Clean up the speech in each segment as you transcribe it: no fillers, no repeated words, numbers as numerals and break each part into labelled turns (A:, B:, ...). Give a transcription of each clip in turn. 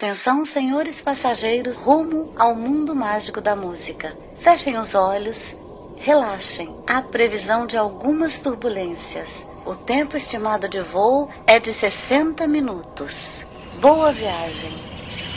A: Atenção, senhores passageiros, rumo ao mundo mágico da música. Fechem os olhos, relaxem. Há previsão de algumas turbulências. O tempo estimado de voo é de 60 minutos. Boa viagem.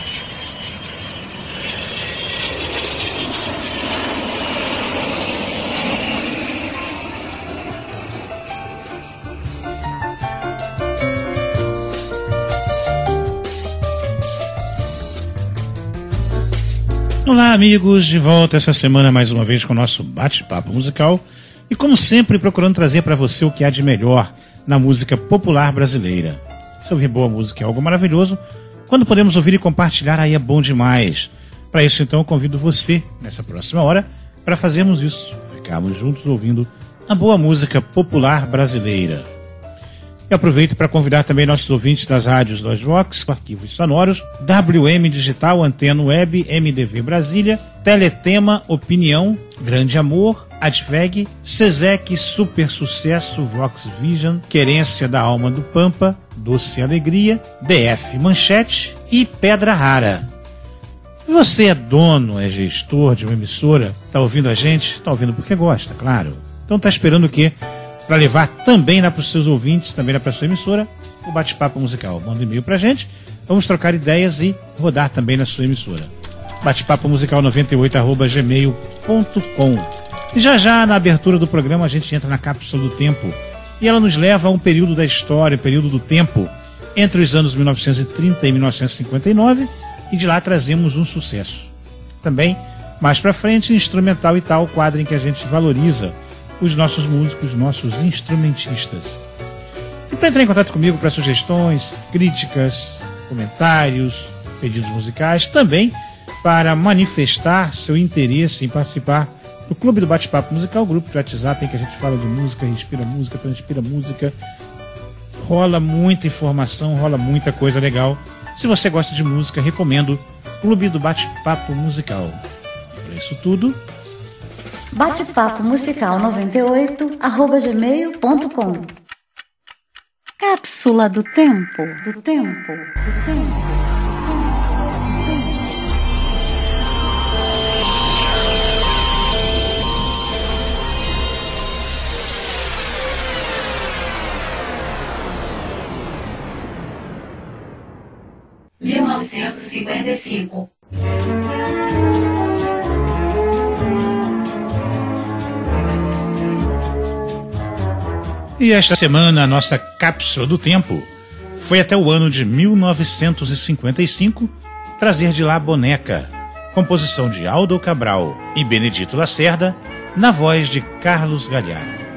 B: Olá, amigos, de volta essa semana mais uma vez com o nosso bate-papo musical e, como sempre, procurando trazer para você o que há de melhor na música popular brasileira. Se ouvir boa música é algo maravilhoso, quando podemos ouvir e compartilhar aí é bom demais. Para isso, então, eu convido você, nessa próxima hora, para fazermos isso, ficarmos juntos ouvindo a boa música popular brasileira. Eu aproveito para convidar também nossos ouvintes das rádios Lost Vox, Arquivos Sonoros, WM Digital, Antena Web, MDV Brasília, Teletema, Opinião, Grande Amor, Adveg, Sesec, Super Sucesso, Vox Vision, Querência da Alma do Pampa, Doce Alegria, DF Manchete e Pedra Rara. Você é dono, é gestor de uma emissora, está ouvindo a gente? Está ouvindo porque gosta, claro. Então está esperando o quê? Para levar também lá para os seus ouvintes, também lá para a sua emissora, o bate-papo musical. Manda um e-mail para a gente, vamos trocar ideias e rodar também na sua emissora. Bate-papo musical 98@gmail.com. E já na abertura do programa a gente entra na cápsula do tempo e ela nos leva a um período da história, período do tempo, entre os anos 1930 e 1959, e de lá trazemos um sucesso. Também, mais para frente, instrumental e tal, quadro em que a gente valoriza os nossos músicos, nossos instrumentistas. E para entrar em contato comigo para sugestões, críticas, comentários, pedidos musicais, também para manifestar seu interesse em participar do Clube do Bate-Papo Musical, grupo de WhatsApp em que a gente fala de música, respira música, transpira música, rola muita informação, rola muita coisa legal. Se você gosta de música, recomendo Clube do Bate-Papo Musical. E para isso tudo,
A: Bate-papo musical 98@gmail.com. Cápsula do tempo.
C: 1955.
B: E esta semana a nossa cápsula do tempo foi até o ano de 1955, trazer de lá Boneca, composição de Aldo Cabral e Benedito Lacerda, na voz de Carlos Galhardo.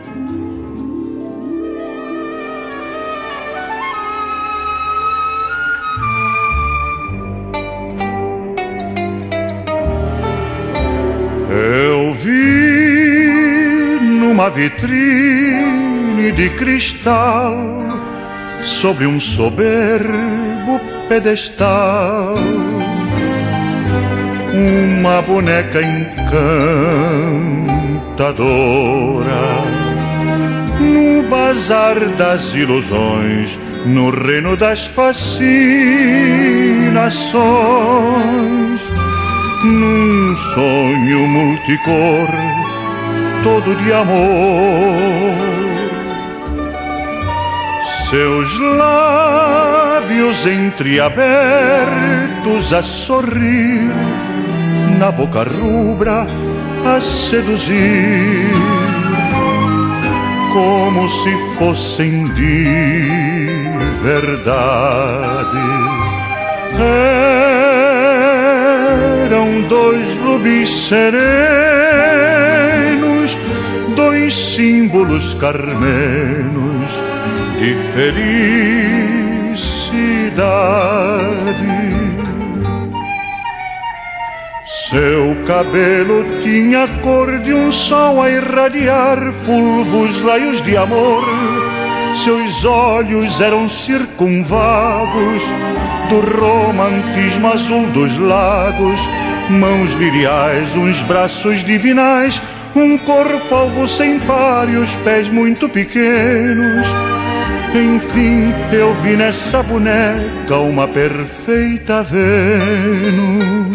D: Eu vi numa vitrine de cristal sobre um soberbo pedestal uma boneca encantadora no bazar das ilusões, no reino das fascinações, num sonho multicor todo de amor. Seus lábios entreabertos a sorrir, na boca rubra a seduzir, como se fossem de verdade. Eram dois rubis serenos, dois símbolos carmenos de felicidade. Seu cabelo tinha a cor de um sol a irradiar fulvos raios de amor. Seus olhos eram circunvagos do romantismo azul dos lagos. Mãos liriais, uns braços divinais, um corpo alvo sem par e os pés muito pequenos. Enfim, eu vi nessa boneca uma perfeita Vênus.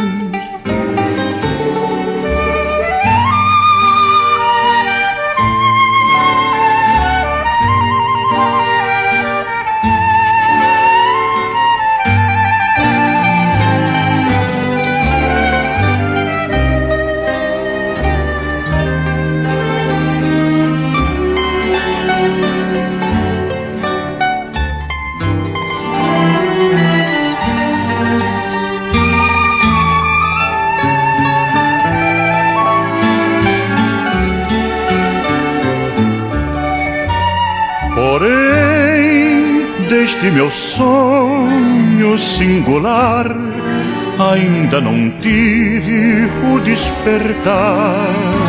D: Porém, deste meu sonho singular, ainda não tive o despertar.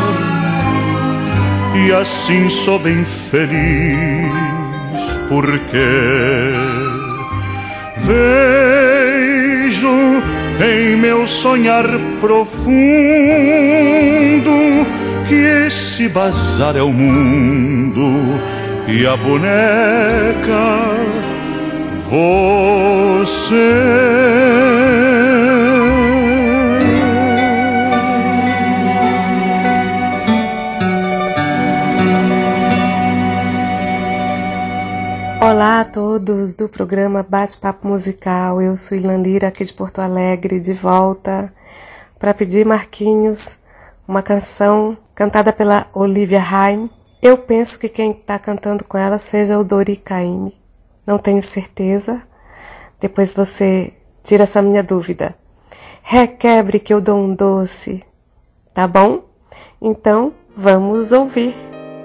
D: E assim sou bem feliz, porque vejo em meu sonhar profundo que esse bazar é o mundo e a boneca você.
C: Olá a todos do programa Bate-Papo Musical. Eu sou Ilan Lira, aqui de Porto Alegre, de volta para pedir, Marquinhos, uma canção cantada pela Olivia Raim. Eu penso que quem está cantando com ela seja o Dori Caymmi. Não tenho certeza. Depois você tira essa minha dúvida. Requebre que eu dou um doce. Tá bom? Então, vamos ouvir.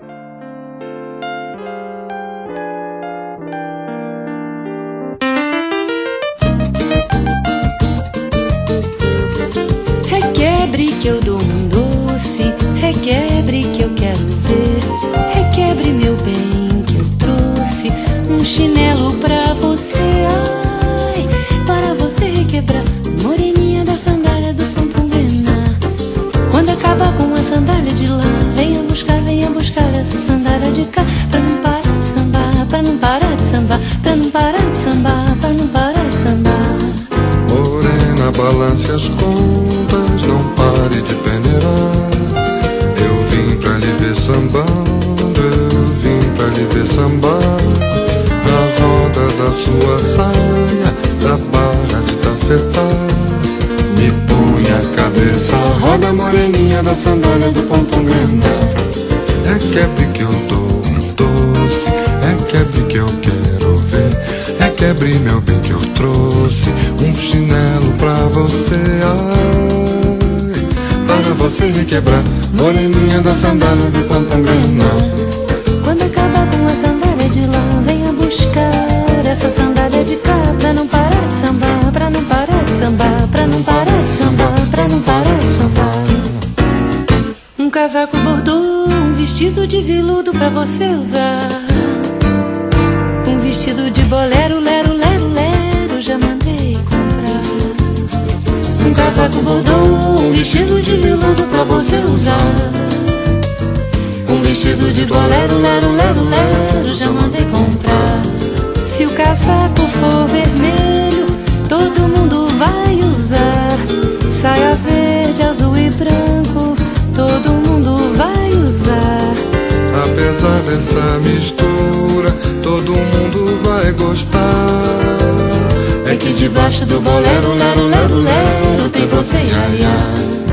E: Requebre que eu dou um doce, requebre que eu quero ver, requebre meu bem que eu trouxe, um chinelo pra você, ai, para você requebrar, moreninha da sandália do Pampulena. Quando acabar com a sandália de lá, venha buscar essa sandália de cá, pra não parar de sambar, pra não parar de sambar, pra não parar de sambar, pra não parar de sambar.
F: Morena, balance as contas, não pare de peneirar. Eu vim pra lhe ver sambando, eu vim pra lhe ver sambar. Na roda da sua saia, da barra de tafetá. Me põe a cabeça, roda moreninha da sandália do Pampulena. Requebre que eu dou um doce, requebre que eu quero ver, requebre meu bem que eu trouxe, um chinelo pra você, ai, para você requebrar, moreninha da sandália do Pampulena.
E: Quando acabar com a sandália de lá, venha buscar essa sandália de cá, pra não parar de sambar, pra não parar de sambar, pra não parar de sambar, pra não parar de sambar. Um casaco bordô, um vestido de veludo pra você usar, um vestido de bolero, lero, lero, lero, já mandei comprar. Um casaco bordô, um vestido de veludo pra você usar, um vestido de bolero, lero, lero, lero, já mandei comprar. Se o casaco for vermelho, todo mundo vai usar, saia verde, azul e branco, todo mundo vai usar.
F: Apesar dessa mistura, todo mundo vai gostar.
E: É que debaixo do bolero, lero, lero, lero, tem você, ia, ia.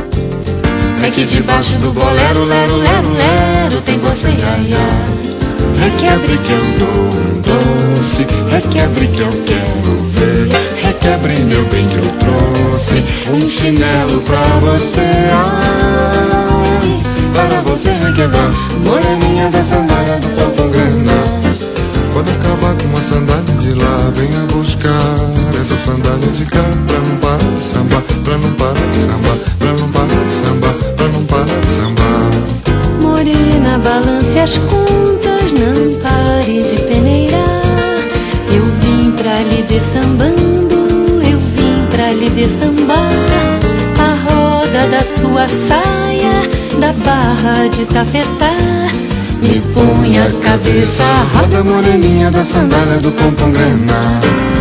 E: É que debaixo do bolero, lero, lero, lero, tem você, ia, ia.
F: Requebre que eu dou um doce, requebre que eu quero ver, requebre meu bem que eu trouxe, um chinelo pra você, ai, para você requebrar, moreninha da sandália do Pampulena. Quando acabar com a sandália de lá, venha buscar essa sandália de cá, pra não parar de sambar, pra não parar de sambar, pra não parar de sambar, pra não parar de sambar.
E: Morena, balance as contas, não pare de peneirar. Eu vim pra lhe ver sambando, eu vim pra lhe ver sambar. A roda da sua saia, da barra de tafetá. Me põe a cabeça, a roda moreninha da sandália do pompom grená.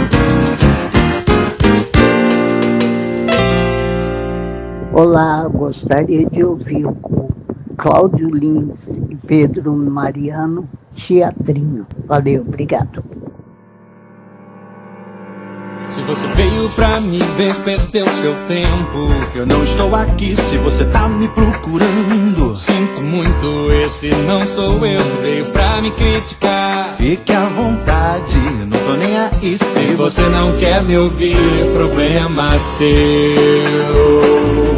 G: Olá, gostaria de ouvir com Cláudio Lins e Pedro Mariano, Teatrinho. Valeu, obrigado.
H: Se você veio pra me ver, perdeu seu tempo.
D: Eu não estou aqui se você tá me procurando.
H: Sinto muito, esse não sou eu. Se veio pra me criticar,
D: fique à vontade, não tô nem aí.
H: Se você não quer me ouvir, problema seu.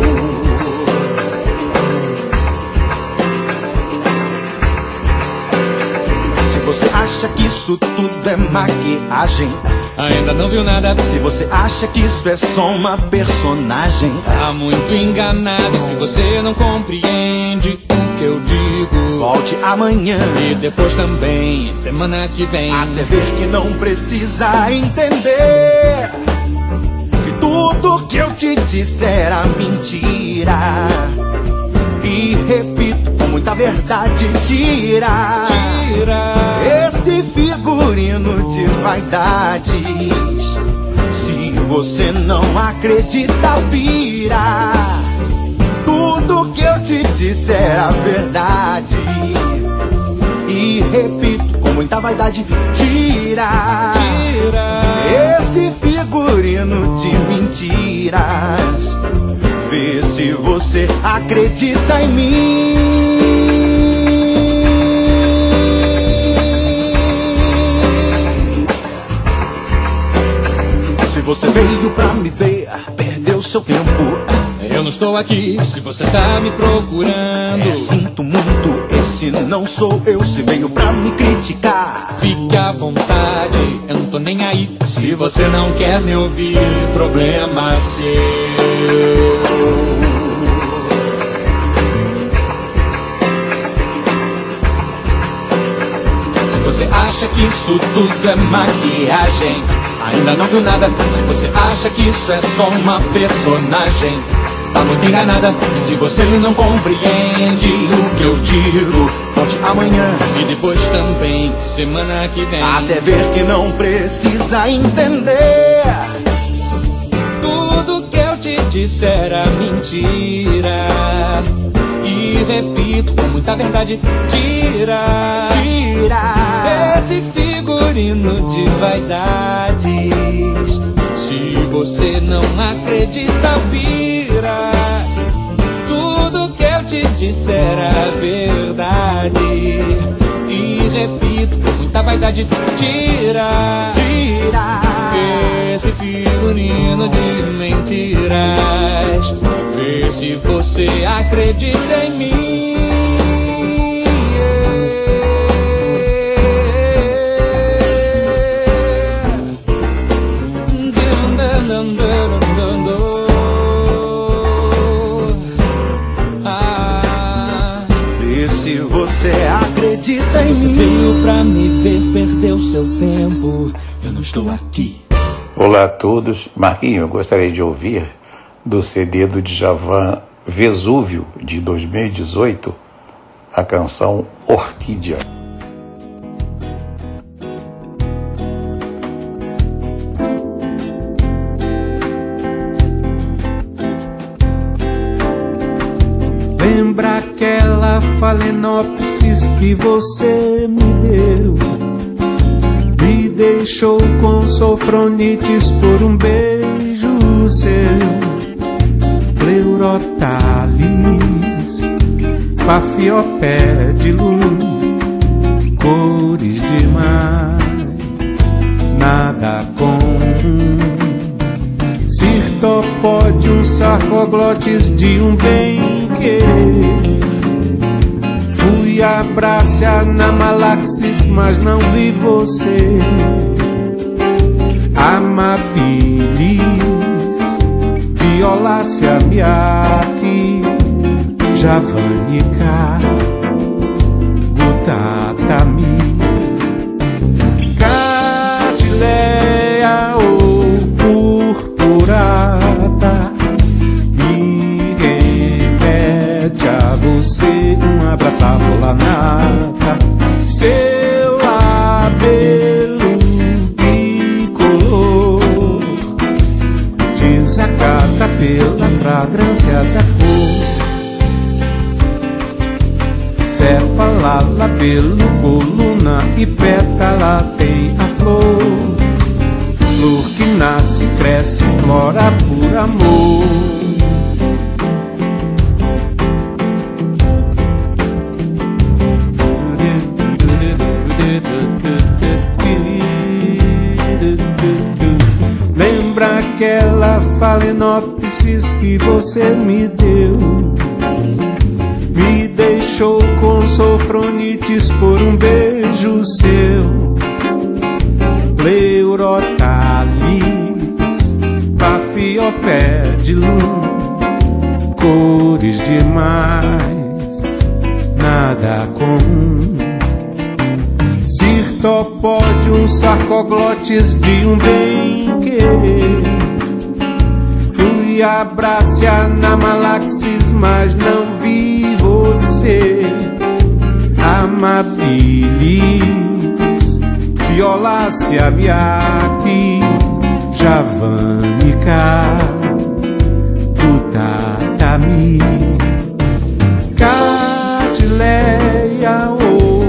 D: Você acha que isso tudo é maquiagem?
H: Ainda não viu nada.
D: Se você acha que isso é só uma personagem,
H: tá muito enganado. Se você não compreende o que eu digo,
D: volte amanhã
H: e depois também, semana que vem,
D: até ver que não precisa entender que tudo que eu te disse era mentira. E repito com muita verdade, tira esse figurino de vaidades. Se você não acredita, vira. Tudo que eu te disse era verdade. E repito com muita vaidade, tira esse figurino de mentiras. Vê se você acredita em mim. Se você veio pra me ver, perdeu seu tempo.
H: Eu não estou aqui se você tá me procurando.
D: Sinto muito, esse não sou eu. Se veio pra me criticar,
H: fique à vontade, eu não tô nem aí. Se você não quer me ouvir, problema seu. Se você acha que isso tudo é maquiagem, ainda não viu nada. Se você acha que isso é só uma personagem, tá muito enganada. Se você não compreende o que eu digo, volte amanhã e depois também, semana que vem,
D: até ver que não precisa entender.
H: Tudo que eu te disse era mentira. E repito com muita verdade, tira esse figurino de vaidades. Se você não acredita, vira. Tudo que eu te disse era verdade. E repito com muita vaidade, tira esse figurino de mentiras. Vê se você acredita em mim.
D: Vê se você acredita em mim.
H: Se você veio pra me ver, perdeu seu tempo. Eu não estou aqui.
I: Olá a todos. Marquinhos, eu gostaria de ouvir do CD do Djavan Vesúvio, de 2018, a canção Orquídea.
J: Lembra aquela Phalaenopsis que você me deu? Me deixou com sofronites por um beijo seu. Pleurotalis, Paphiopedilum, cores demais, nada comum. Cirtopódium, sarcoglotes de um bem-querer. Fui a Brácia na Malaxis, mas não vi você. Amabilis, Violácea miaki, Javanica, Gutatami, Catileia ou purpurata. Me remete a você uma abraçava lá nata. Seu labelo bicolor desacata pela fragrância da cor. Sepala pelo coluna e pétala tem a flor. Flor que nasce, cresce, flora por amor. Lembra aquela Phalaenopsis que você me deu? Me deixou com sofronites por um beijo seu. Pleurotalis, Paphiopedilum, cores demais, nada comum. Cirtopodium, sarcoglotes de um bem-querer. Fui a Brácia na Malaxis, mas não vi você. Amabilis, Violácea miaki, Javanica, Tutatami, Catileia ou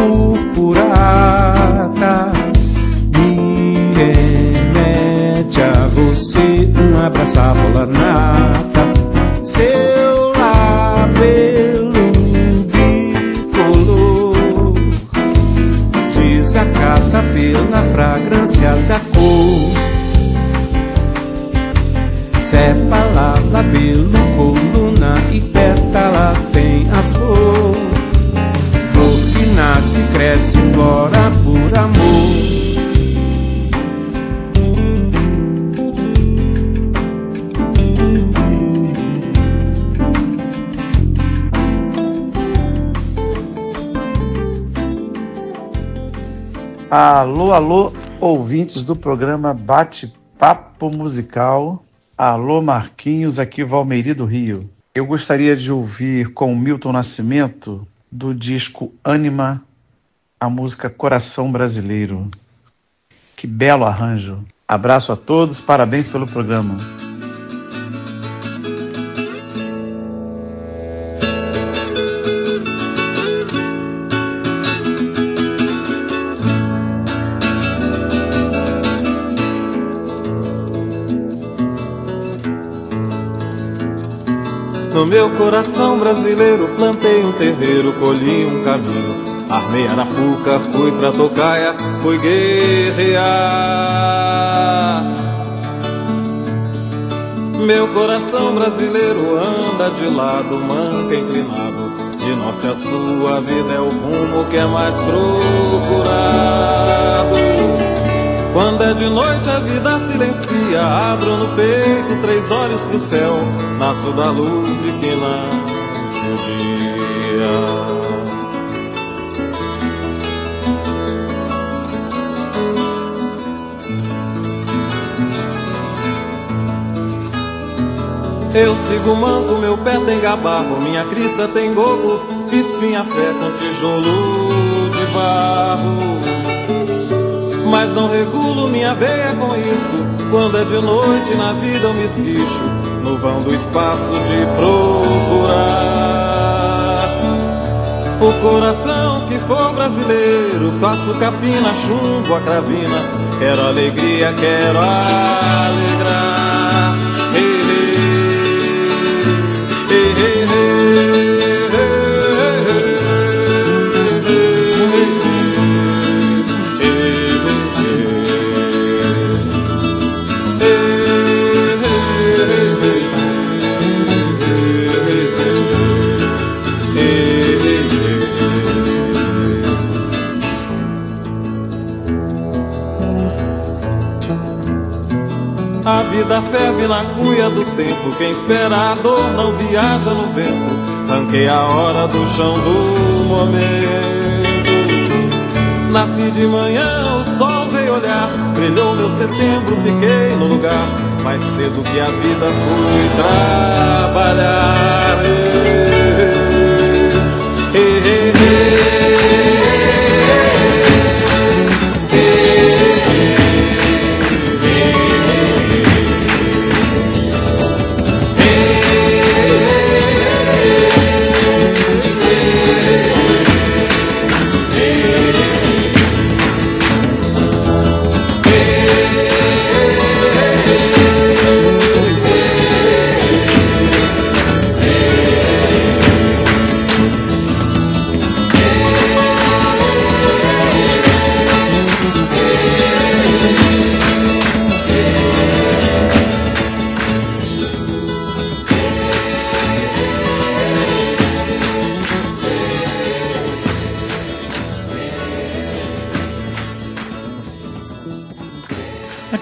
J: purpurata. Me remete a você, um abraço bola nata. Seu labelo bicolor desacata pela fragrância da cor. Sepala labelo, coluna e pétala tem a flor. Flor que nasce, cresce, flora por amor.
K: Alô, alô, ouvintes do programa Bate-Papo Musical. Alô, Marquinhos, aqui Valmeri do Rio. Eu gostaria de ouvir com Milton Nascimento, do disco Ânima, a música Coração Brasileiro. Que belo arranjo. Abraço a todos, parabéns pelo programa.
L: No meu coração brasileiro plantei um terreiro, colhi um caminho, armei arapuca, fui pra tocaia, fui guerrear. Meu coração brasileiro anda de lado, manca inclinado, de norte a sul a vida é o rumo que é mais procurado. Quando é de noite a vida silencia, abro no peito 3 olhos pro céu, nasço da luz de que nasce o dia. Eu sigo o manco, meu pé tem gabarro, minha crista tem gogo, fiz minha fé com tijolo de barro. Mas não regulo minha veia com isso. Quando é de noite na vida eu me esguicho no vão do espaço de procurar o coração que for brasileiro. Faço capina, chumbo a cravina. Quero alegria, quero alegrar. Hey, hey, hey, hey. A vida ferve na cuia do tempo, quem espera a dor não viaja no vento. Ranquei a hora do chão do momento. Nasci de manhã, o sol veio olhar, brilhou meu setembro, fiquei no lugar. Mais cedo que a vida fui trabalhar.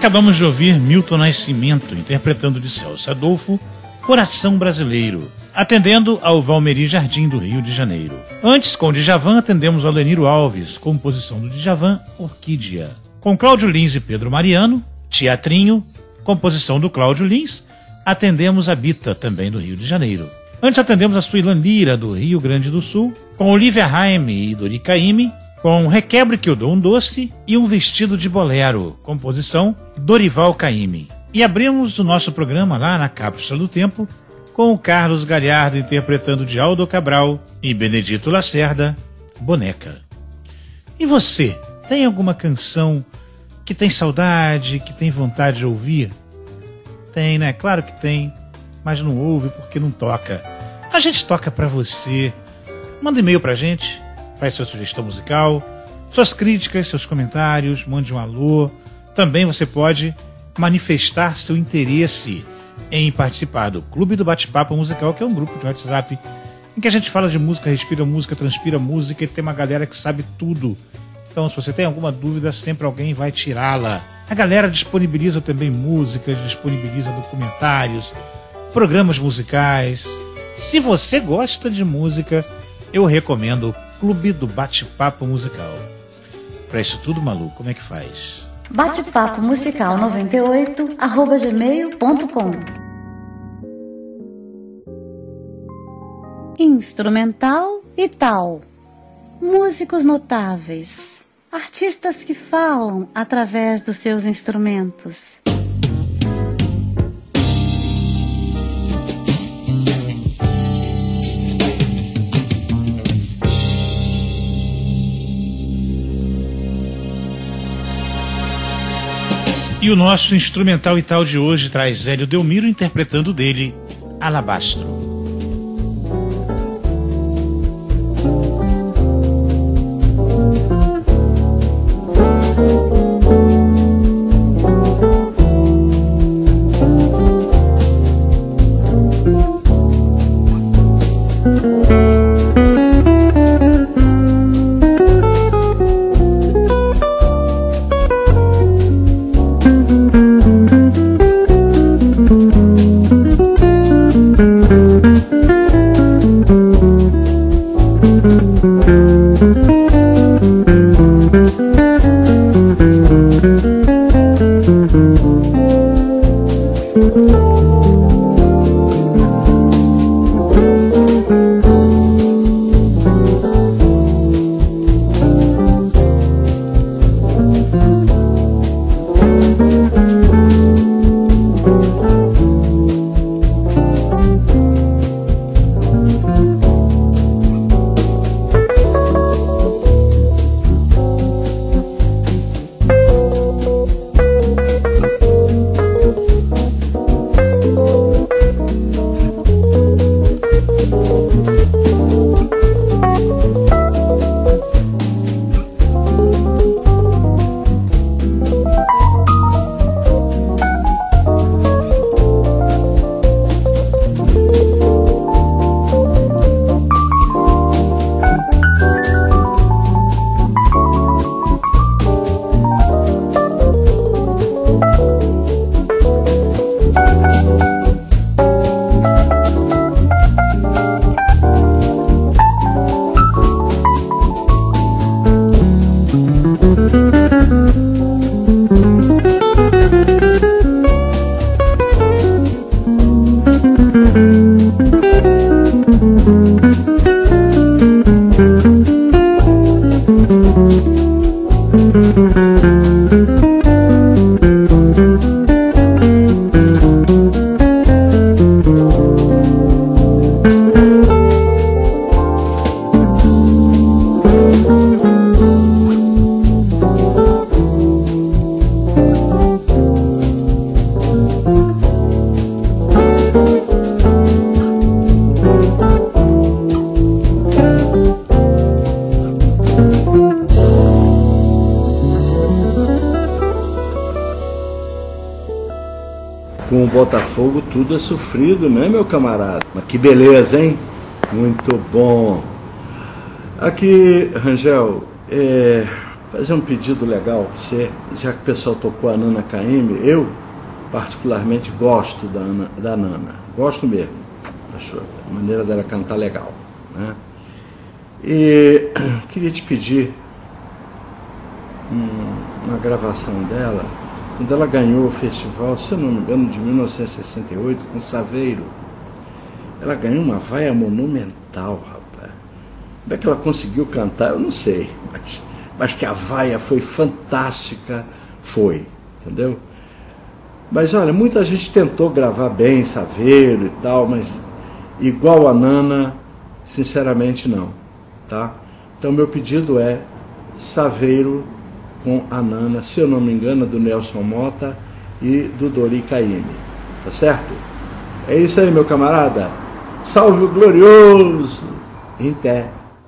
B: Acabamos de ouvir Milton Nascimento interpretando de Celso Adolfo Coração Brasileiro, atendendo ao Valmeri Jardim do Rio de Janeiro. Antes, com o Djavan, atendemos ao Leniro Alves, composição do Djavan, Orquídea. Com Cláudio Lins e Pedro Mariano, Teatrinho, composição do Cláudio Lins, atendemos a Bita, também do Rio de Janeiro. Antes atendemos a Suilan Lira, do Rio Grande do Sul, com Olivia Raime e Dori Caymmi, com Requebre que eu dou um doce e um vestido de bolero, composição Dorival Caymmi. E abrimos o nosso programa lá na Cápsula do Tempo com o Carlos Galhardo interpretando de Aldo Cabral e Benedito Lacerda, Boneca. E você, tem alguma canção que tem saudade, que tem vontade de ouvir? Tem, né? Claro que tem, mas não ouve porque não toca. A gente toca pra você. Manda e-mail pra gente, faz sua sugestão musical, suas críticas, seus comentários, mande um alô. Também você pode manifestar seu interesse em participar do Clube do Bate-Papo Musical, que é um grupo de WhatsApp em que a gente fala de música, respira música, transpira música, e tem uma galera que sabe tudo. Então, se você tem alguma dúvida, sempre alguém vai tirá-la. A galera disponibiliza também músicas, disponibiliza documentários, programas musicais. Se você gosta de música, eu recomendo o Clube do Bate-Papo Musical. Para isso tudo, Malu, como é que faz?
A: Bate-papo musical 98@gmail.com. Instrumental e tal. Músicos notáveis. Artistas que falam através dos seus instrumentos.
B: E o nosso instrumental e tal de hoje traz Hélio Delmiro interpretando dele Alabastro.
M: Com o Botafogo tudo é sofrido, né, meu camarada? Mas que beleza, hein? Muito bom. Aqui, Rangel, fazer um pedido legal para você, já que o pessoal tocou a Nana Caymmi. Eu particularmente gosto da Nana, gosto mesmo, acho a maneira dela cantar legal, né? E queria te pedir uma gravação dela, quando ela ganhou o festival, se eu não me engano, de 1968, com Saveiro. Ela ganhou uma vaia monumental, rapaz. Como é que ela conseguiu cantar, eu não sei, mas que a vaia foi fantástica, foi, entendeu? Mas olha, muita gente tentou gravar bem Saveiro e tal, mas igual a Nana, sinceramente não, tá? Então meu pedido é Saveiro com a Nana, se eu não me engano, do Nelson Mota e do Dori Caymmi, tá certo? É isso aí, meu camarada. Salve o glorioso Inté.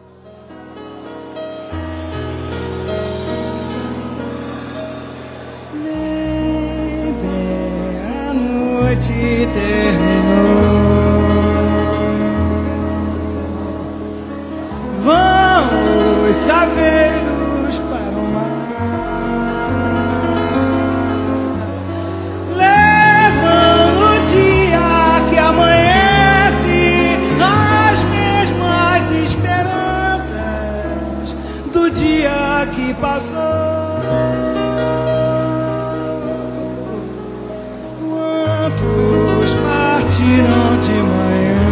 N: A noite terminou. Vão os saveiros para o mar, levando o dia que amanhece, as mesmas esperanças do dia que passou. Quantos partiram de manhã,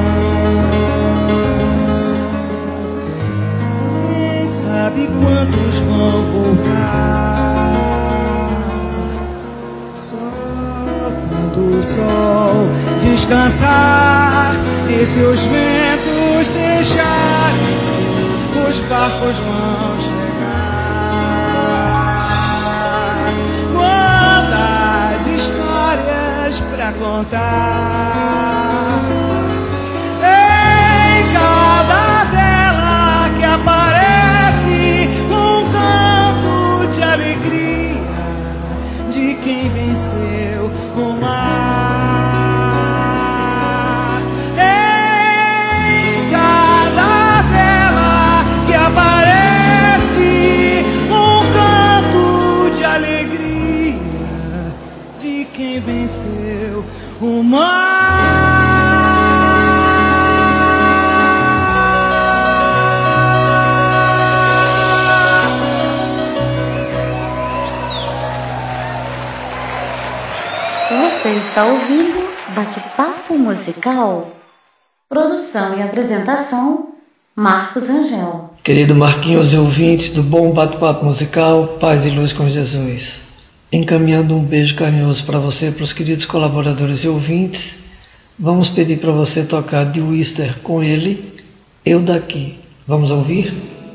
N: quem sabe quantos vão voltar. Só quando o sol descansar e seus ventos deixarem, os barcos vão chegar. Quantas histórias pra contar, em cada vela que aparece um canto de alegria de quem venceu o mar. Em cada vela que aparece um canto de alegria de quem venceu o mar.
A: Você está ouvindo Bate-Papo Musical. Produção e apresentação, Marcos Rangel.
O: Querido Marquinhos e ouvintes do Bom Bate-Papo Musical, paz e luz com Jesus. Encaminhando um beijo carinhoso para você e para os queridos colaboradores e ouvintes, vamos pedir para você tocar de Wister com ele, Eu Daqui. Vamos ouvir?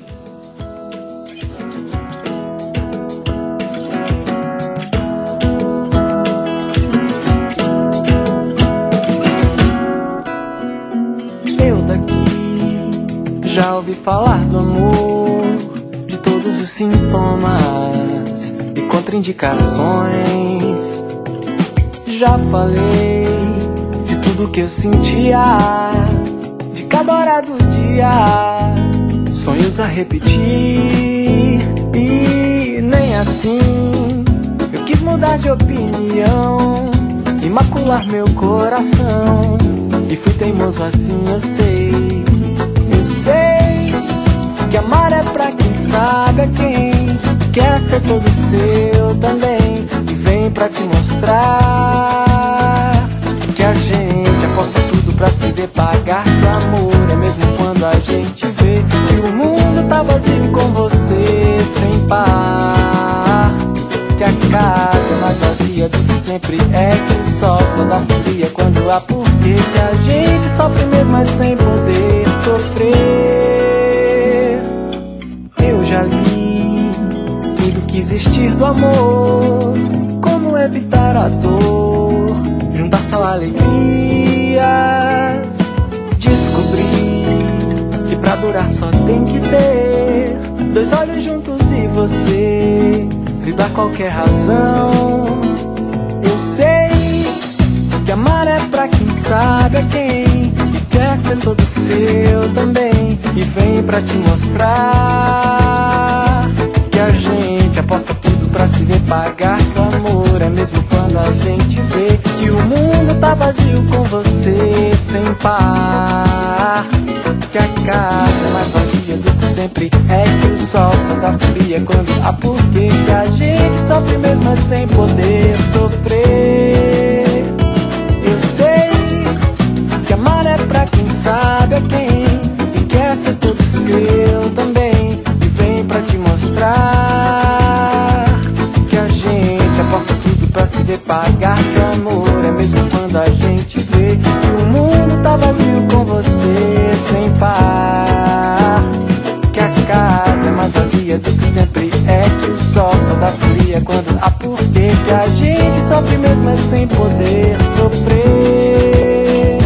N: Eu daqui já ouvi falar do amor, de todos os sintomas e contraindicações. Já falei de tudo que eu sentia, de cada hora do dia, sonhos a repetir. E nem assim eu quis mudar de opinião, imacular meu coração. E fui teimoso assim, eu sei. Eu sei que amar é pra quem sabe a quem quer ser todo seu também. E vem pra te mostrar que a gente aposta tudo pra se ver pagar pro amor. É mesmo quando a gente vê que o mundo tá vazio com você sem par, que a casa é mais vazia do que sempre é, que o sol só dá folia quando há porquê, que a gente sofre mesmo mas sem poder sofrer. Eu já li tudo que existir do amor, como evitar a dor, juntar só alegrias. Descobri que pra durar só tem que ter dois olhos juntos e você driblar qualquer razão. Eu sei que amar é pra quem sabe a quem e quer ser todo seu também. E vem pra te mostrar que a gente pagar que o amor é mesmo quando a gente vê que o mundo tá vazio com você sem par. Que a casa é mais vazia do que sempre, é que o sol só dá fria quando há porquê. Que a gente sofre mesmo é sem poder sofrer. Eu sei que amar é pra quem sabe a quem e quer ser todo seu também. E vem pra te mostrar que a gente aporta tudo pra se ver pagar. Que o amor é mesmo quando a gente vê que o mundo tá vazio com você sem par. Que a casa é mais vazia do que sempre, é que o sol só dá fria quando há porquê. Que a gente sofre mesmo é sem poder sofrer.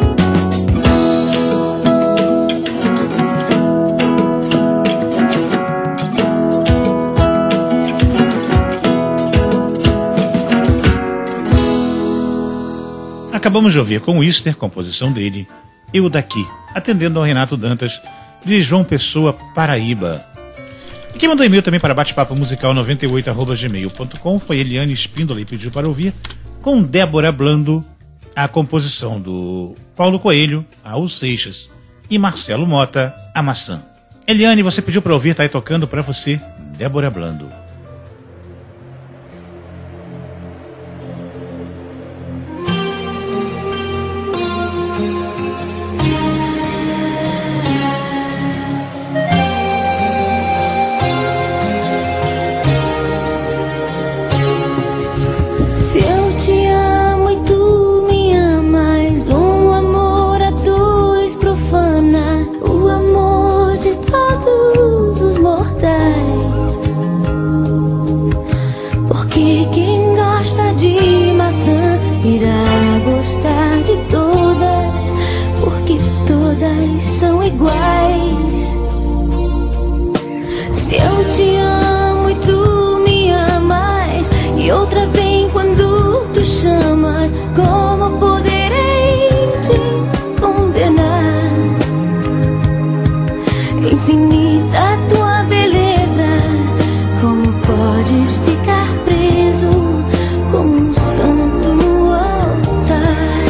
B: Acabamos de ouvir com o Easter, composição dele, Eu Daqui, atendendo ao Renato Dantas, de João Pessoa, Paraíba. E quem mandou e-mail também para batepapomusical98@gmail.com foi Eliane Espíndola e pediu para ouvir com Débora Blando a composição do Paulo Coelho, Raul Seixas e Marcelo Mota, A Maçã. Eliane, você pediu para ouvir, tá aí tocando para você, Débora Blando.
E: Se eu te amo e tu me amas, um amor a dois profana o amor de todos os mortais. Porque quem gosta de maçã irá gostar de todas, porque todas são iguais. Se eu te amo e tu me amas e outra vem quando tu chamas, como poderei te condenar? Infinita tua beleza, como podes ficar preso como um santo no altar?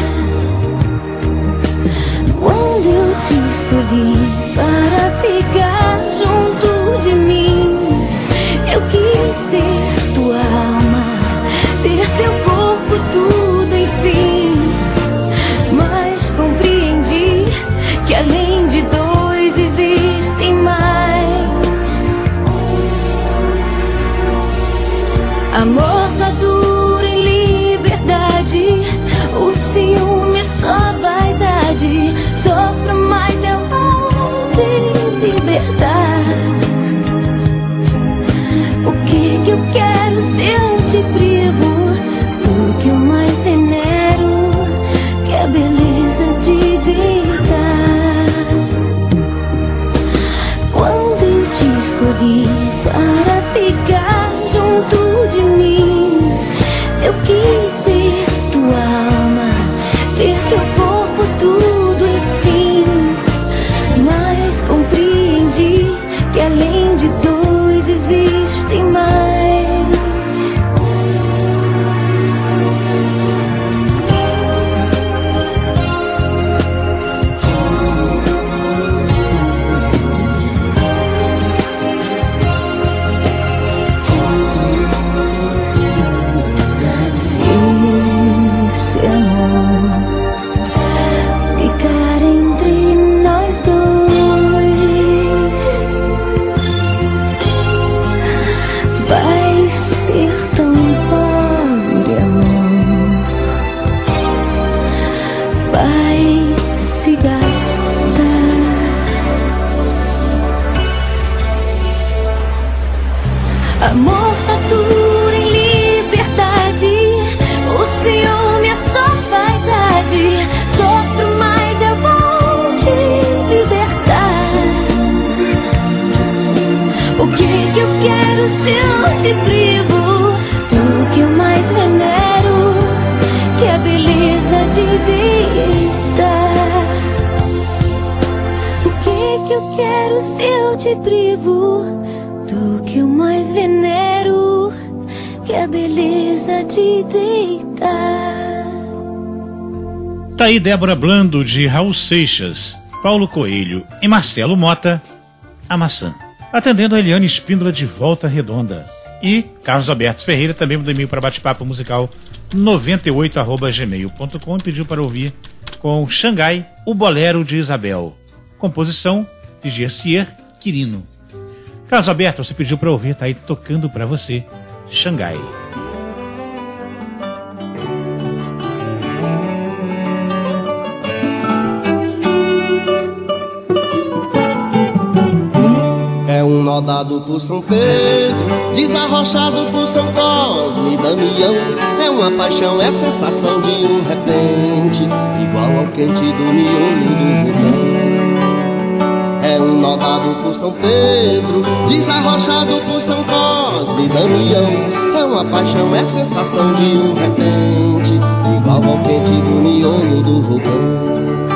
E: Quando eu te escolhi para ficar junto de mim, eu quis ser tua alma, ter teu corpo tudo, enfim. Mas compreendi que além de dois existem mais. Amor só dura em liberdade, o ciúme é só vaidade. Sofro, mas eu vou te libertar. O que eu quero se eu te privo do que eu mais venero, que é a beleza de deitar? Quando eu te escolhi para ficar junto de mim, eu quis ser tua alma, ter teu corpo tudo, enfim. Mas compreendi que além de dois existem mais. Se esse amor ficar entre nós dois, vai ser tão pobre, amor, vai se gastar. Amor só dura em liberdade, o ciúme é só vaidade. Sofro, mas eu vou te libertar. O que eu quero se eu te privo do que eu mais venero, que é a beleza de deitar? O que eu quero se eu te privo do que eu mais venero, que a beleza de deitar.
B: Tá aí Débora Blando, de Raul Seixas, Paulo Coelho e Marcelo Mota, A Maçã. Atendendo a Eliane Espíndola, de Volta Redonda. E Carlos Alberto Ferreira também mandou e-mail para bate-papo musical 98@gmail.com e pediu para ouvir com Xangai, o Bolero de Isabel. Composição de Gercier Quirino. Carlos Alberto, você pediu para ouvir, tá aí tocando para você, Xangai.
P: É um nó dado por São Pedro, desarrochado por São Cosme e Damião. É uma paixão, é sensação de um repente, igual ao quente do miolo do vulcão. É um nó dado por São Pedro, desarrochado por São Cosme e Damião. É uma paixão, é sensação de um repente, igual ao quente do miolo do vulcão.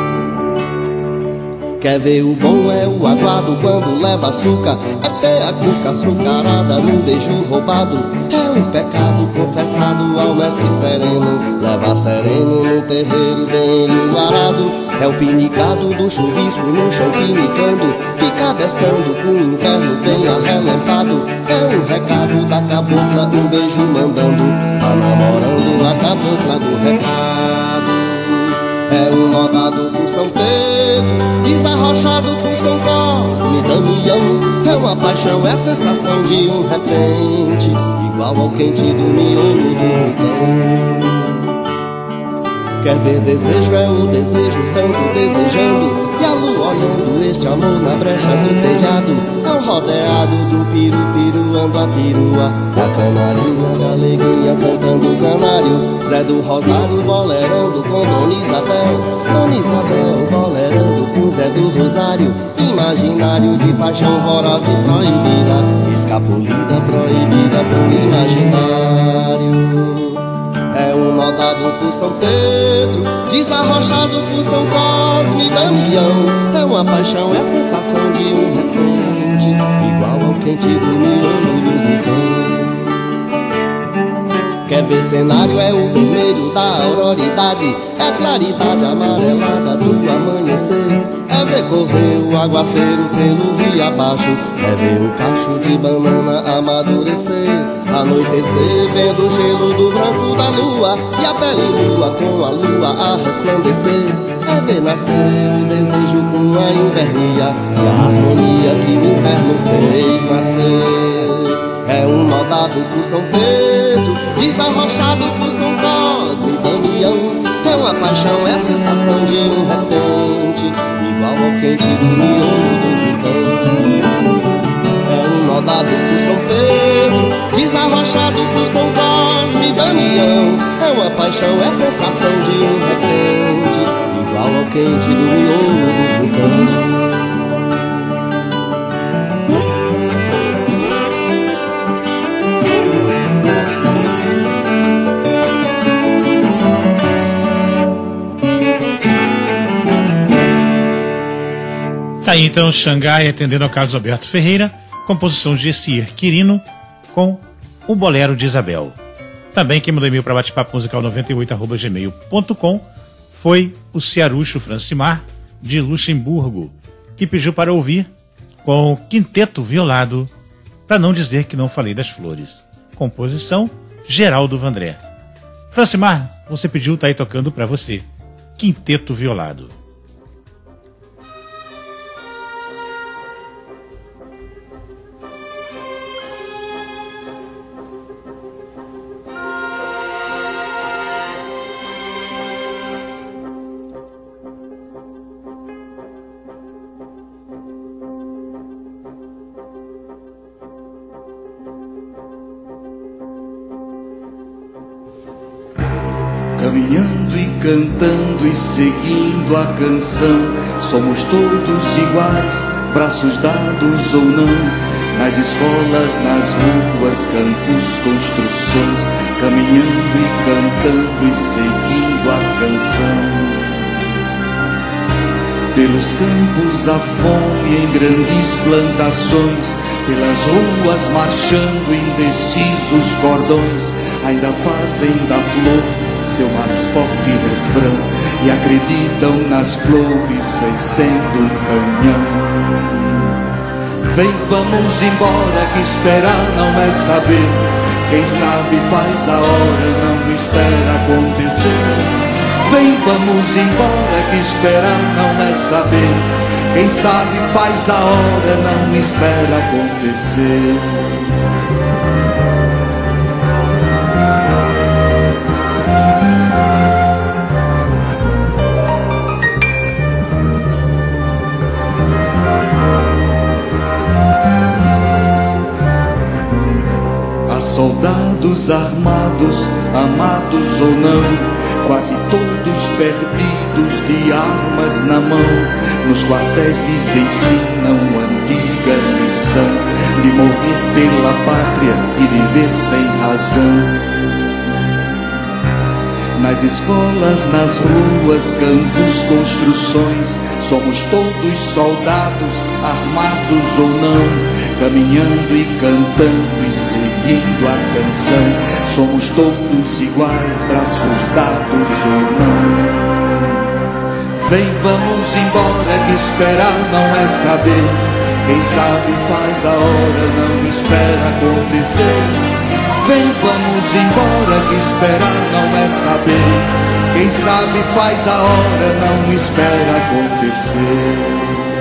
P: Quer ver o bom é o aguado quando leva açúcar. É ter a cuca açucarada num beijo roubado. É um pecado confessado ao mestre sereno. Leva sereno num terreiro bem luarado. É o pinicado do chuvisco no chão pinicando. Fica destando com o inverno bem arrelentado. É um recado da cabocla, um beijo mandando. Tá namorando a cabocla do recado. É um nó dado por São Pedro, desarrochado por São Cosme e Damião. É uma paixão, é sensação de um repente, igual ao quente do miolo do vulcão. Quer ver desejo, é o desejo tanto desejando, e a lua olhando este amor na brecha do telhado. É um rodeado do piru-piru, ando a perua, da canarinha, galeguinha cantando canário. Zé do Rosário bolerando com Dona Isabel, Dona Isabel bolerando com Zé do Rosário. Imaginário de paixão horrorosa e proibida, escapulida, proibida pro imaginário. É um nó dado por São Pedro, desarrochado por São Cosme e Damião. É uma paixão, é sensação de um repente, igual ao quente do miolo do vulcão. Quer ver cenário, é o vermelho da auroridade, é a claridade amarelada do amanhecer. É ver correr o aguaceiro pelo rio abaixo, é ver um cacho de banana amadurecer. Anoitecer, vendo o gelo do branco da lua, e a pele nua com a lua a resplandecer. É ver nascer o desejo com a invernia, e a harmonia que o inverno fez nascer. É um nó dado por São Pedro, desarrochado por São Cosme e Damião. É uma paixão, é a sensação de um repente, igual ao quente do miolo do vulcão. É um nó dado por São Pedro, desarrochado por São Cosme e Damião. É uma paixão, é a sensação de um repente, igual ao quente do miolo do vulcão.
B: Tá aí então Xangai, atendendo ao Carlos Alberto Ferreira, composição de Gercier Quirino, com o Bolero de Isabel. Também quem mandou e-mail para bate-papo musical 98@gmail.com foi o Cearucho Francimar, de Luxemburgo, que pediu para ouvir com Quinteto Violado, para não dizer que não falei das flores. Composição Geraldo Vandré. Francimar, você pediu, tá aí tocando para você, Quinteto Violado.
Q: Caminhando e cantando e seguindo a canção, somos todos iguais, braços dados ou não. Nas escolas, nas ruas, campos, construções, caminhando e cantando e seguindo a canção. Pelos campos a fome em grandes plantações, pelas ruas marchando indecisos cordões, ainda fazem da flor seu mais forte refrão e acreditam nas flores vencendo o canhão. Vem, vamos embora, que esperar não é saber. Quem sabe faz a hora, não espera acontecer. Vem, vamos embora, que esperar não é saber. Quem sabe faz a hora, não espera acontecer. Soldados armados, amados ou não, quase todos perdidos de armas na mão. Nos quartéis lhes ensinam a antiga lição de morrer pela pátria e viver sem razão. Nas escolas, nas ruas, campos, construções, somos todos soldados, armados ou não, caminhando e cantando e seguindo a canção. Somos todos iguais, braços dados ou não. Vem, vamos embora, que esperar não é saber. Quem sabe faz a hora, não espera acontecer. Vem, vamos embora, que esperar não é saber. Quem sabe faz a hora, não espera acontecer.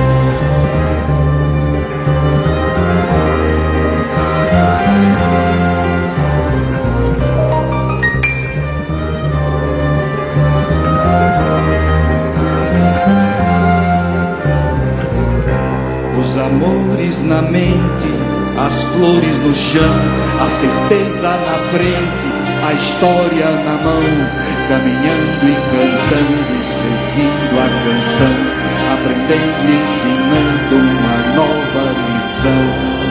Q: Os amores na mente, as flores no chão, a certeza na frente, a história na mão, caminhando e cantando e seguindo a canção, aprendendo e ensinando uma nova lição.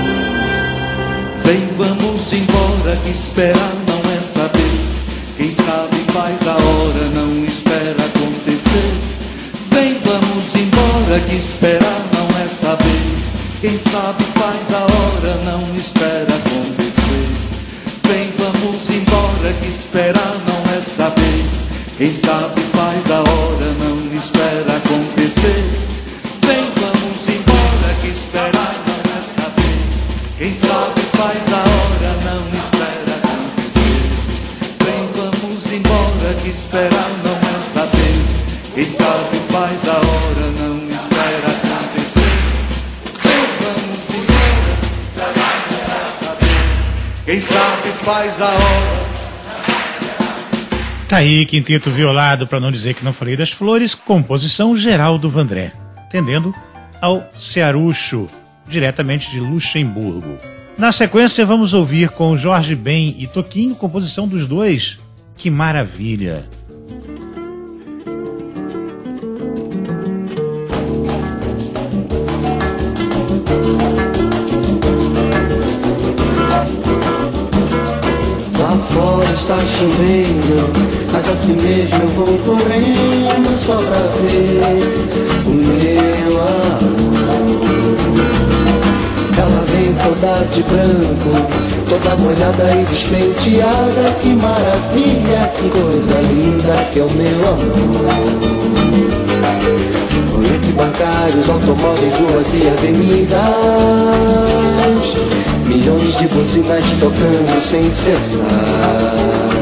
Q: Vem, vamos embora, que esperar não é saber. Quem sabe faz a hora, não espera acontecer. Vem, vamos embora, que esperar não é saber. Quem sabe faz a hora, não espera acontecer. Vem, vamos embora, que esperar não é saber. Quem sabe faz a hora, não espera acontecer. Vem, vamos embora, que esperar não é saber. Quem sabe faz a hora, não espera acontecer. Vem, vamos embora, que esperar não é saber. Quem sabe faz a hora, não espera acontecer. Quem sabe faz a hora.
B: Tá aí, quinteto violado, para não dizer que não falei das flores, composição Geraldo Vandré, atendendo ao Cearucho, diretamente de Luxemburgo. Na sequência, vamos ouvir com Jorge Ben e Toquinho, composição dos dois, Que Maravilha.
R: Está chovendo, mas assim mesmo eu vou correndo só pra ver o meu amor. Ela vem toda de branco, toda molhada e despenteada. Que maravilha, que coisa linda que é o meu amor. Entre bancários, automóveis, ruas e avenidas, milhões de buzinas tocando sem cessar.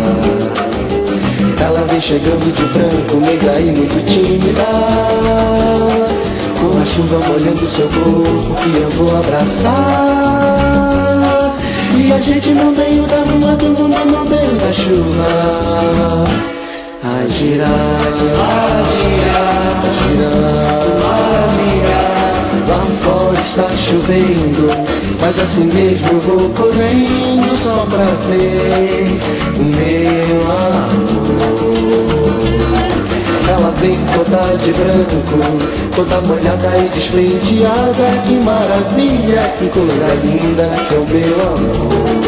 R: Ela vem chegando de branco, meiga e muito tímida, com a chuva molhando seu corpo que eu vou abraçar. E a gente no meio da rua, todo mundo no meio da chuva, a girar, a girar, a girar, a girar. Lá fora está chovendo, mas assim mesmo eu vou correndo só pra ver o meu amor. Ela vem toda de branco, toda molhada e despenteada. Que maravilha, que coisa linda que é o meu amor.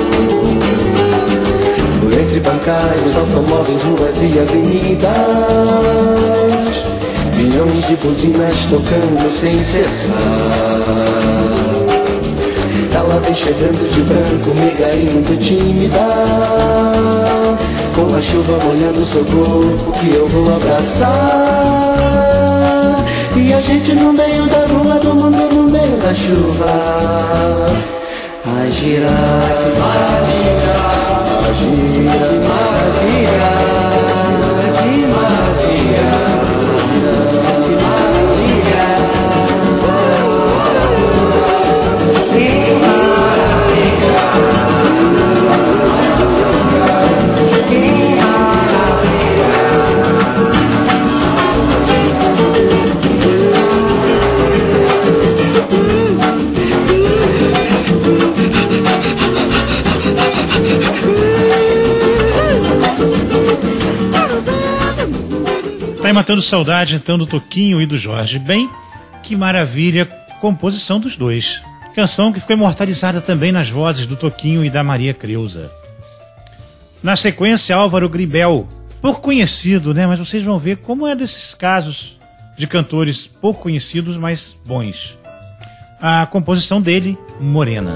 R: Entre bancários, automóveis, ruas e avenidas, milhões de buzinas tocando sem cessar. Ela vem chegando de branco, meiga e muito tímida, com a chuva molhando seu corpo que eu vou abraçar. E a gente no meio da rua, do mundo no meio da chuva. Ai, gira, que maravilha, ai, gira, que maravilha, que maravilha.
B: Tá aí Matando Saudade, então, do Toquinho e do Jorge Ben. Que maravilha, composição dos dois. Canção que ficou imortalizada também nas vozes do Toquinho e da Maria Creuza. Na sequência, Álvaro Gribel, pouco conhecido, né? Mas vocês vão ver como é desses casos de cantores pouco conhecidos, mas bons. A composição dele, Morena.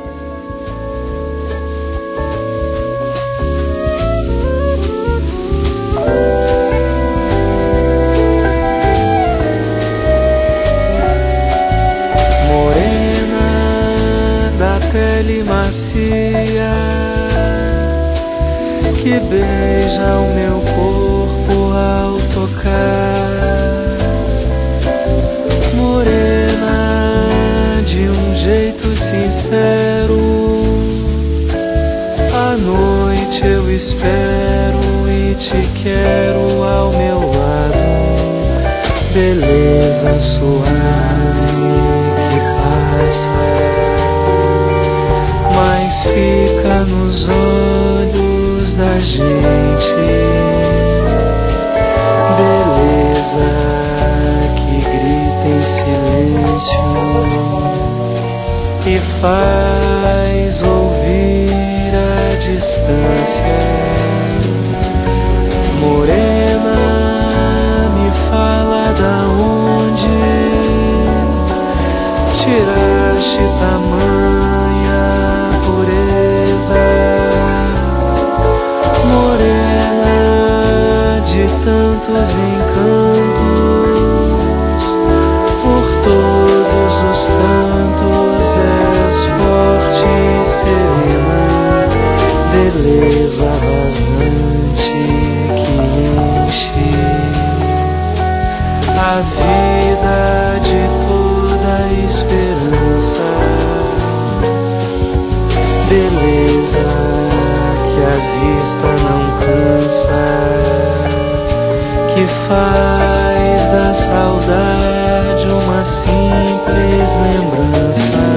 N: Pele macia que beija o meu corpo ao tocar, morena de um jeito sincero. À noite eu espero e te quero ao meu lado, beleza suave que passa, mas fica nos olhos da gente, beleza que grita em silêncio e faz ouvir a distância. Morena, me fala da onde tiraste tamanha pureza, morena de tantos encantos, por todos os cantos és forte e serena, beleza vazante que enche a vida de toda esperança. Beleza que a vista não cansa, que faz da saudade uma simples lembrança.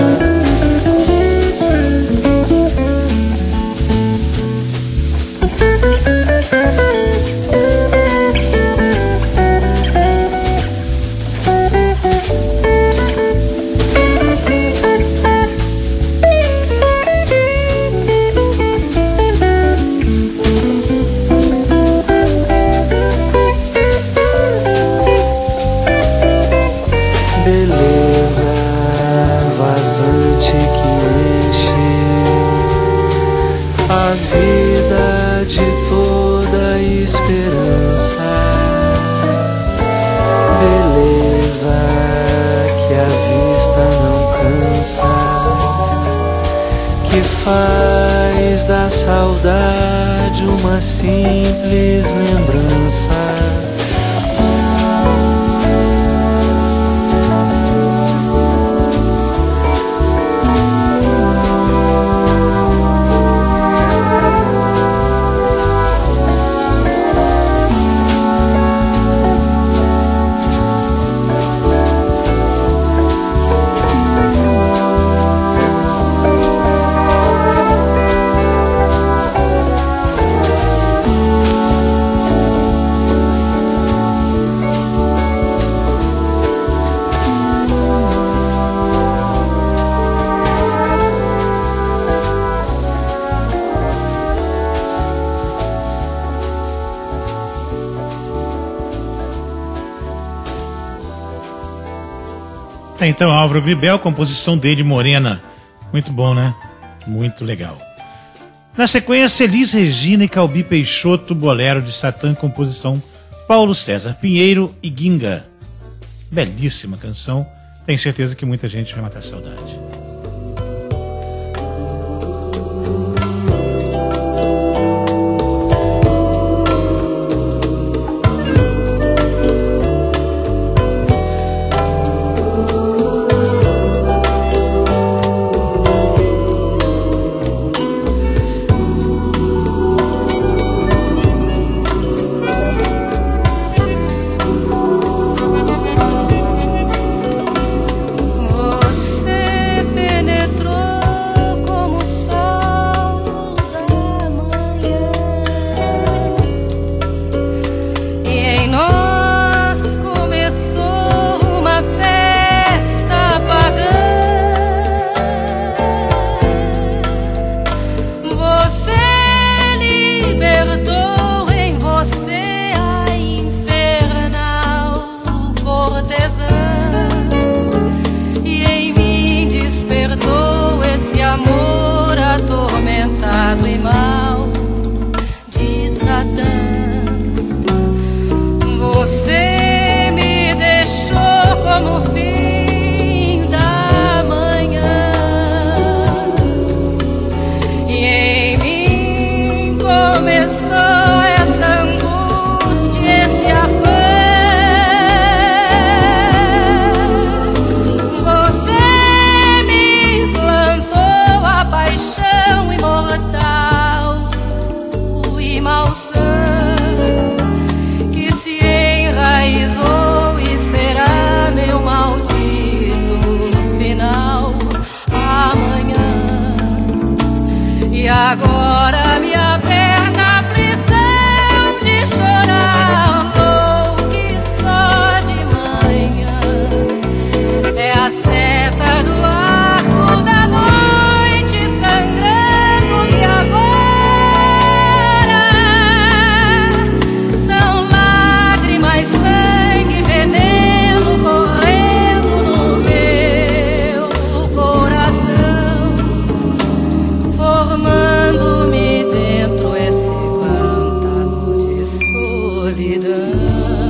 N: Que faz da saudade uma simples lembrança.
B: Tá, então, Álvaro Gribel, composição dele, Morena. Muito bom, né? Muito legal. Na sequência, Elis Regina e Calbi Peixoto, Bolero de Satã, composição Paulo César Pinheiro e Ginga. Belíssima canção. Tenho certeza que muita gente vai matar a saudade.
S: Agora me aperta a aflição de chorar louco só de manhã. É a seta do arco da noite sangrando-me agora. São lágrimas, sangue, veneno correndo no meu coração, formando-me dentro esse pântano de solidão.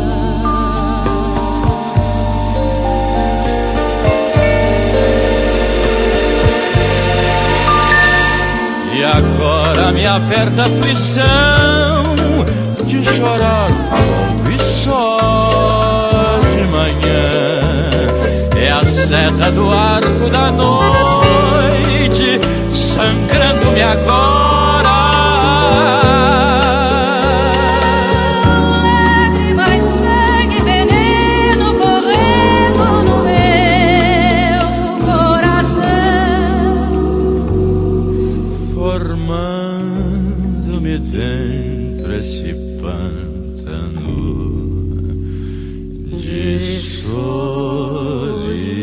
L: E agora me aperta a aflição de chorar longo e só de manhã. É a seta do arco da noite sangrando-me agora.
S: Lágrimas, sangue, veneno correndo no meu coração,
L: formando-me dentro esse pântano de solidão.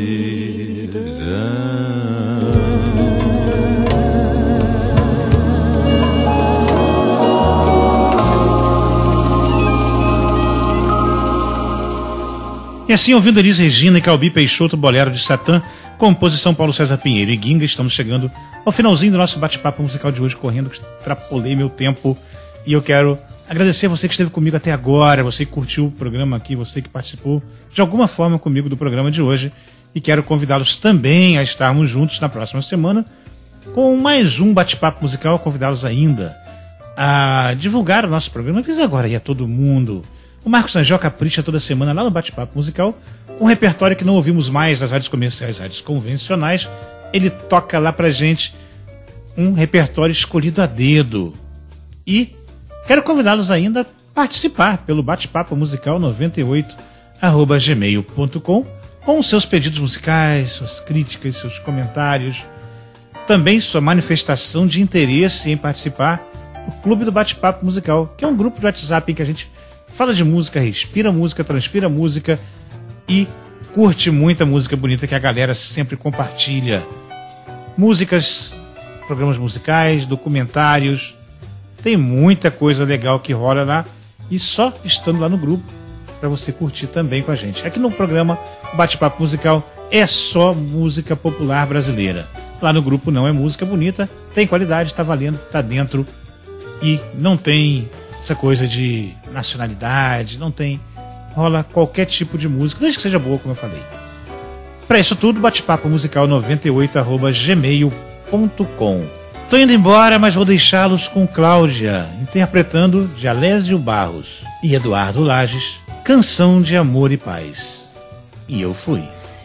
B: E assim, ouvindo Elis Regina e Calbi Peixoto, Bolero de Satã, composição Paulo César Pinheiro e Ginga, estamos chegando ao finalzinho do nosso bate-papo musical de hoje, correndo, extrapolei meu tempo. E eu quero agradecer você que esteve comigo até agora, você que curtiu o programa aqui, você que participou de alguma forma comigo do programa de hoje. E quero convidá-los também a estarmos juntos na próxima semana com mais um bate-papo musical, convidá-los ainda a divulgar o nosso programa. Avisa agora aí a todo mundo. O Marcos Angel capricha toda semana lá no Bate-Papo Musical, com um repertório que não ouvimos mais nas rádios comerciais, rádios convencionais. Ele toca lá pra gente um repertório escolhido a dedo. E quero convidá-los ainda a participar pelo Bate-Papo Musical 98@gmail.com com seus pedidos musicais, suas críticas, seus comentários, também sua manifestação de interesse em participar do Clube do Bate-Papo Musical, que é um grupo de WhatsApp em que a gente fala de música, respira música, transpira música e curte muita música bonita que a galera sempre compartilha. Músicas, programas musicais, documentários, tem muita coisa legal que rola lá e só estando lá no grupo para você curtir também com a gente. Aqui no programa Bate-Papo Musical é só música popular brasileira. lá no grupo Não é Música Bonita. Tem qualidade, tá valendo, tá dentro e não tem essa coisa de nacionalidade, não tem, rola qualquer tipo de música, desde que seja boa, como eu falei. Para isso tudo, bate-papo musical 98@gmail.com. Tô indo embora, mas vou deixá-los com Cláudia, interpretando de Alésio Barros e Eduardo Lages, Canção de Amor e Paz. E eu fui.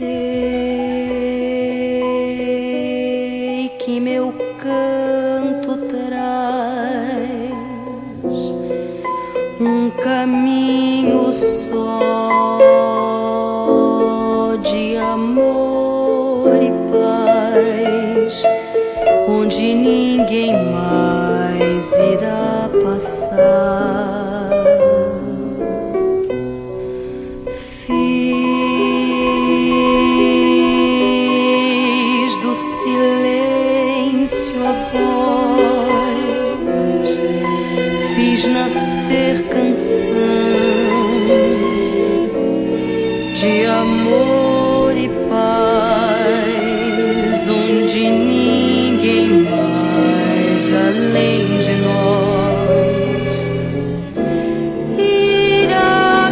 E: Sei que meu canto traz um caminho só de amor e paz, onde ninguém mais irá passar. Fiz do silêncio a voz, fiz nascer canção de amor e paz, onde ninguém mais além de nós irá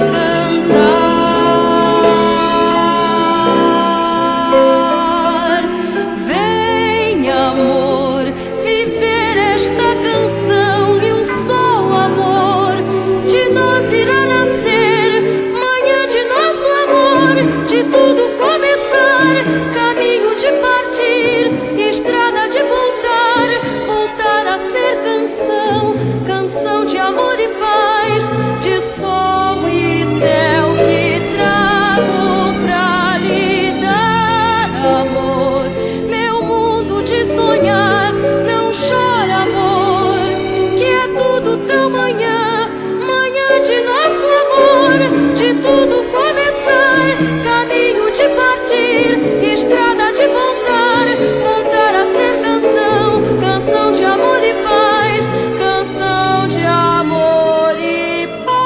E: cantar. Vem, amor, viver esta canção, e um só amor de nós irá nascer. Manhã de nosso amor, de tudo começar, caminho de partir, estrada de voltar, voltar a ser canção, canção de amor e paz, de sol e céu que trago pra lhe dar amor. Meu mundo de sonhar, não chora amor, que é tudo tão manhã, manhã de nosso amor, de tudo começar, caminho de partir, estrada de voltar, voltar a ser canção, canção de amor e paz, canção de amor e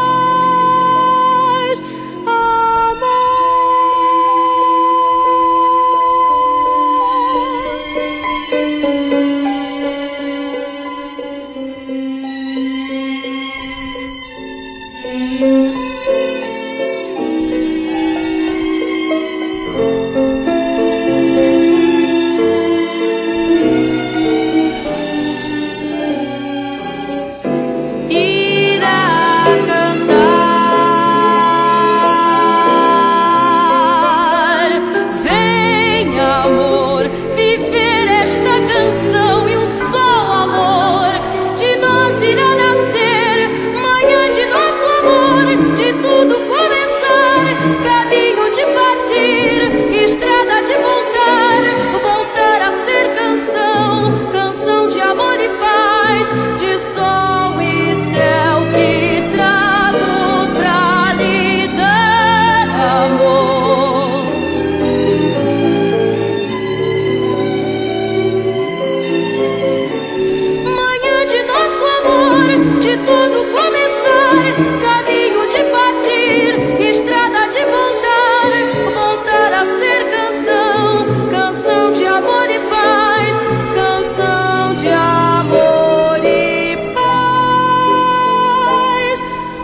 E: paz, irá cantar. Vem, amor, viver esta canção, e um só amor de nós irá nascer. Manhã de nosso amor, de tudo começar, caminho de partir, estrada de voltar, voltar a ser canção, canção de amor e paz, de sol e céu que trago pra lhe dar amor. Manhã de nosso amor, de tudo começar, caminho de partir, estrada de voltar, voltar a ser canção, canção de amor e paz, canção de amor e paz,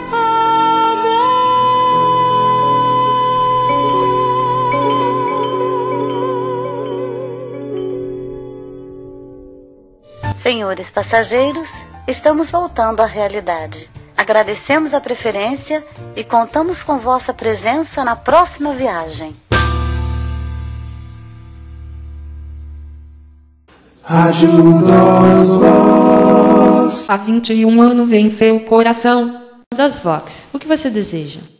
A: Senhores passageiros, estamos voltando à realidade. Agradecemos a preferência e contamos com vossa presença na próxima viagem.
T: Rádio das Vox. Há 21 anos em seu coração.
U: Das Vox, o que você deseja?